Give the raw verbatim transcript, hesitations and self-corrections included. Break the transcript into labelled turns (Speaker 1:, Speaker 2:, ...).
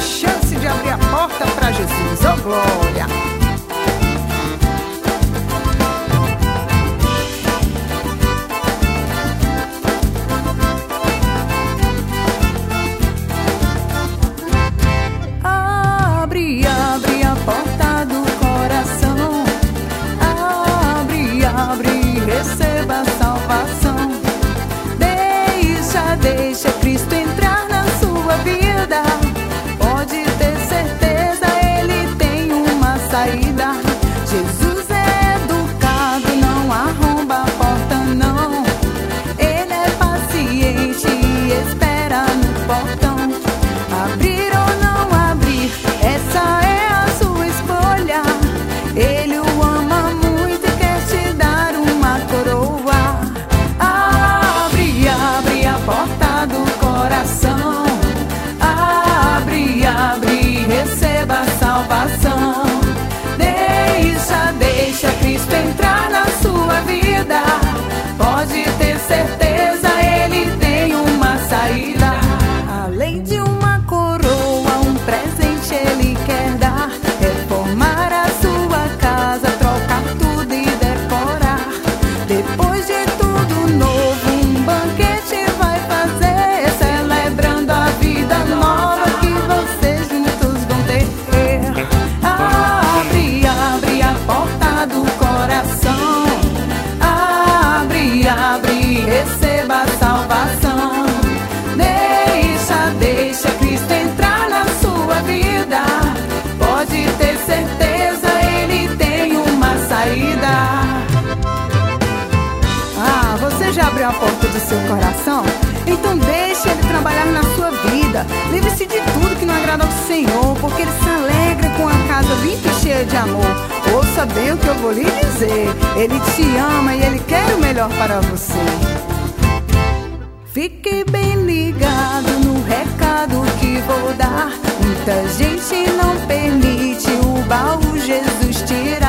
Speaker 1: chance de abrir a porta para Jesus. Oh, glória!
Speaker 2: Abre, abre a porta do coração. Abre, abre, receba a salvação. Deixa, deixa Cristo entrar na sua vida. Pode ter certeza, Ele tem uma saída. Jesus é educado, não arromba a porta não. Ele é paciente e espera no portão. Abrir ou não abrir, essa é a sua escolha. Ele o ama muito e quer te dar uma coroa. Abre, abre a porta do coração. Abre, abre, receba a salvação. Deixa, deixa Cristo entrar na sua vida. Pode ter certeza, Ele tem uma saída. Além de uma coroa, um presente Ele quer dar. Reformar a sua casa, trocar tudo e decorar. Depois de tudo novo, um banquete vai fazer, celebrando a vida nova que vocês juntos vão ter. Abre, abre a porta do coração. Abre, abre, receba a salvação. Deixa, deixa Cristo entrar na sua vida. Pode ter certeza, Ele tem uma saída. Ah, você já abriu a porta do seu coração? Então deixe Ele trabalhar na sua vida. Livre-se de tudo que não agrada ao Senhor, porque Ele se alegra com a casa limpa e cheia de amor. Ouça bem o que eu vou lhe dizer. Ele te ama e Ele quer o melhor para você. Fique bem ligado no recado que vou dar. Muita gente não permite o baú Jesus tirar.